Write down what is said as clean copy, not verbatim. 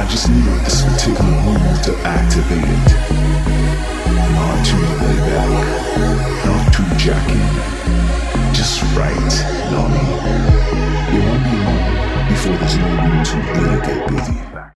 I just needed this particular move to activate it. Not too laid back, not too jacking, just right, know what I mean? It won't be long before there's no room to really get busy.